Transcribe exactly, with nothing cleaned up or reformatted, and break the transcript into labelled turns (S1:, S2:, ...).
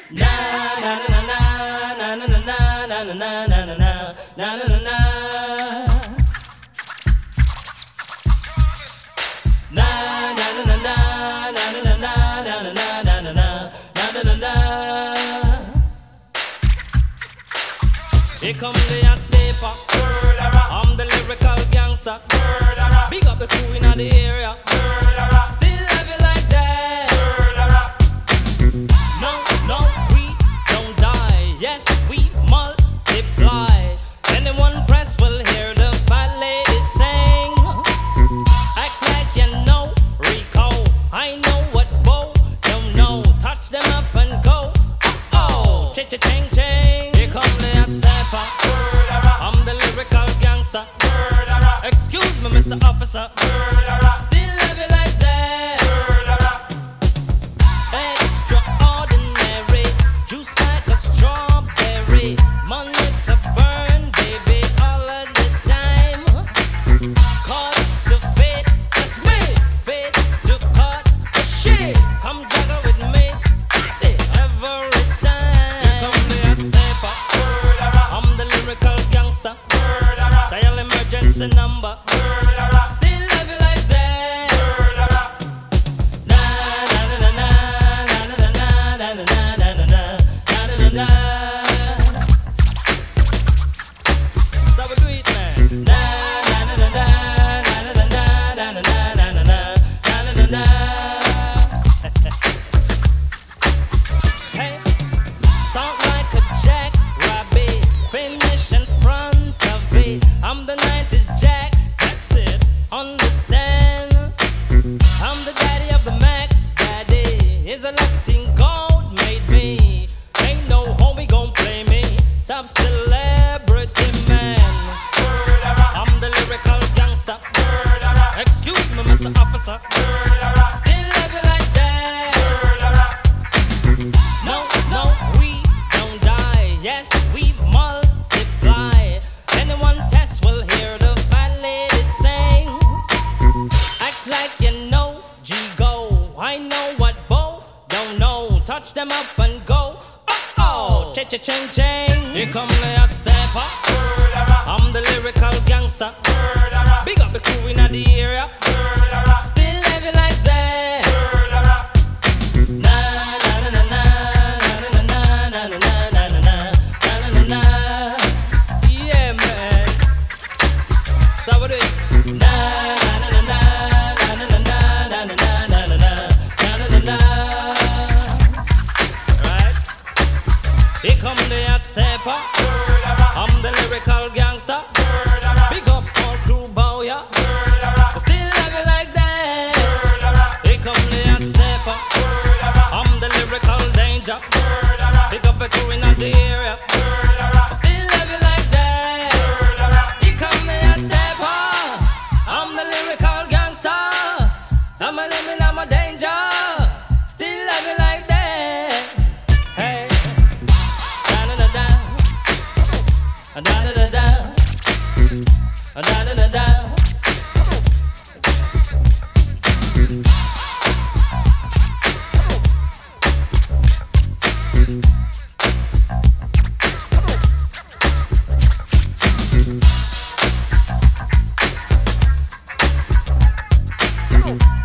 S1: Na na na na na na na na na na na na na na na na na. Here come the hot stepper. I'm the lyrical gangster. Big up the crew in the area. Still have it like that. No, no, we don't die. Yes, we multiply. Anyone press will hear the fat lady sing. Act like you know Rico. I know what Bo don't know. Touch them up and go. Oh, cha-cha-ching ching. Here come the hot stepper. I'm the lyrical gangster. Excuse me, Mister Officer. Still have it like that. Extraordinary. Juice like a strawberry. Money to burn, baby, all of the time. Caught the fit, that's me. Fit to cut the shit. Come juggle with me. That's it, every time. Here come the hot stepper. I'm the lyrical gangster. Dial emergency number. Still have it like that. Na na na na na na na na na na na na na na. So we do it, man. Na na na na na na na na na na na na na na na. Hey, start like a jackrabbit, finish in front of it. I'm the nineties Jack, that's it. Understand? I'm the daddy of the Mac. Daddy is a lucky thing God made me. Ain't no homie gon' play me. Top celebrity man. I'm the lyrical gangster. Excuse me, Mister Officer. Still have it like that. No, no, we don't die. Yes, we multiply. Anyone test will hear the fat lady sing. Act like you know G-Go. I know what Bo don't know. Touch them up and go. Oh, cha-cha-ching-ching. Here come the hot stepper. I'm the lyrical gangster. Big up the crew in the area. Still have it like that. Na na na na na na na na na na na na na na. Yeah, man. So we do it. Na na na na na na na na na na na na na na. Right. Here come the hot stepper. I'm the lyrical gangster. Big up all crew bow ya. Still have it like that. Here come the hot stepper. I'm the lyrical danger. Big up the crew in the area. Still have it like that. Here come the hot stepper. I'm the lyrical gangster. I'm a limit, I'm a danger. Still have it like that. Hey, da da da da, da da da da, da da da da.
S2: Oh.